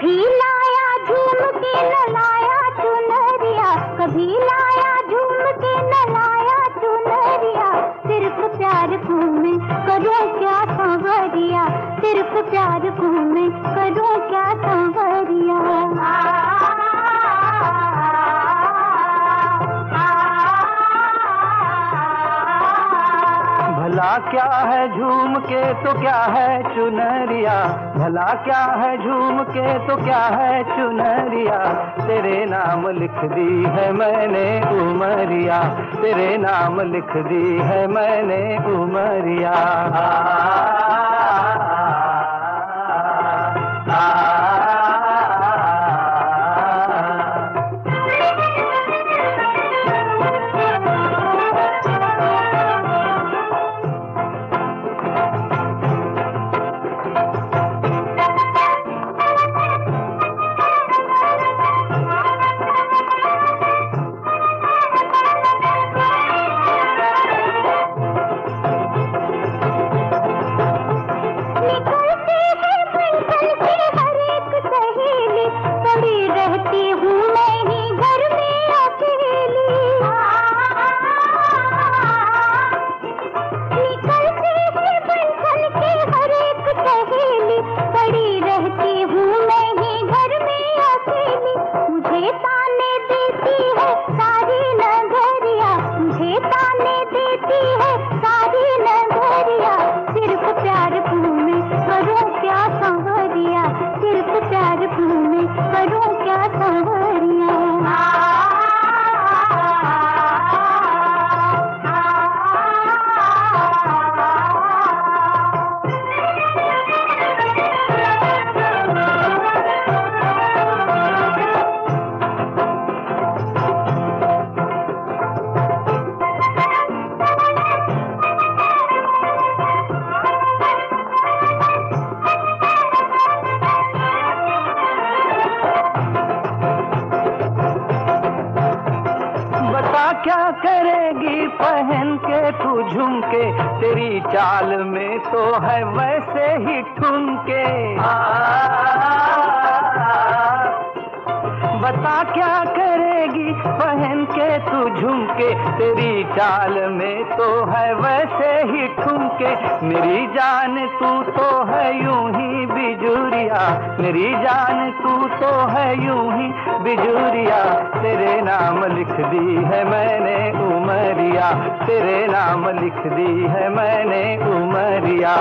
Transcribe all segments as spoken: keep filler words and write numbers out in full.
कभी लाया झूम के न लाया चुनरिया, कभी लाया झूम के न लाया चुनरिया। सिर्फ प्यार को मैं करूं क्या सांवरिया, सिर्फ प्यार को मैं करूं क्या सांवरिया। भला क्या है झूम के तो क्या है चुनरिया, भला क्या है झूम के तो क्या है चुनरिया। तेरे नाम लिख दी है मैंने उमरिया, तेरे नाम लिख दी है मैंने उमरिया। क्या करेगी पहन के तू झुमके, तेरी चाल में तो है वैसे ही ठुमके। बता क्या करेगी पहन के तू झुमके, तेरी चाल में तो है वैसे ही ठुमके। मेरी जान तू तो है यूं ही बिजुरिया, मेरी जान तू तो है यूं ही बिजुरिया। तेरे नाम लिख दी है मैंने उमरिया, तेरे नाम लिख दी है मैंने उमरिया।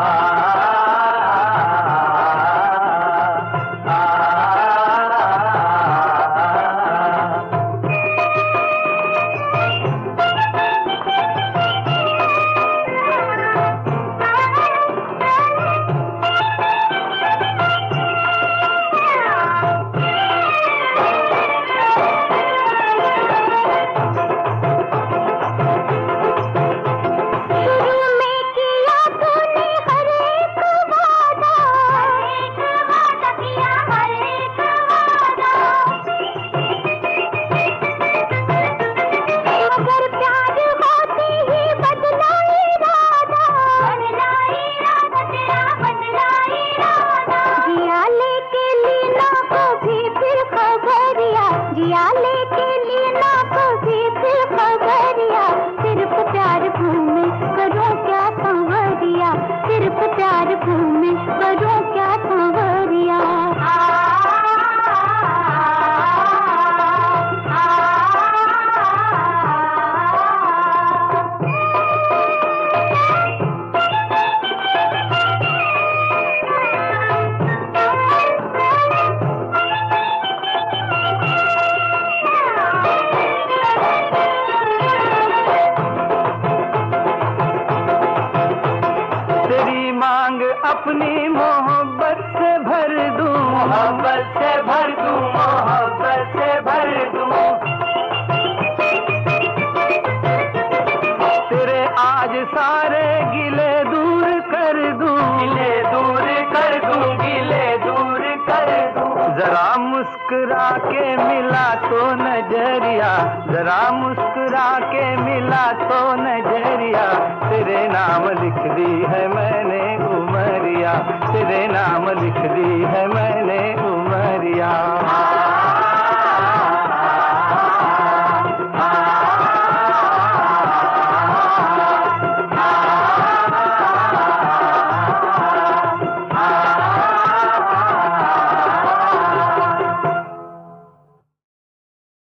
अपनी मोहब्बत से भर दूं, मोहब्बत से भर दूं, मोहब्बत से भर दूं। तेरे आज सारे गिले दूर कर दूं, गिले दूर कर दूं, गिले दूर कर दूं। जरा मुस्कुरा के मिला तो नजरिया, जरा मुस्कुरा के मिला तो नजरिया। तेरे नाम लिख दी है मैंने उमरिया, तेरे नाम लिख दी है मैंने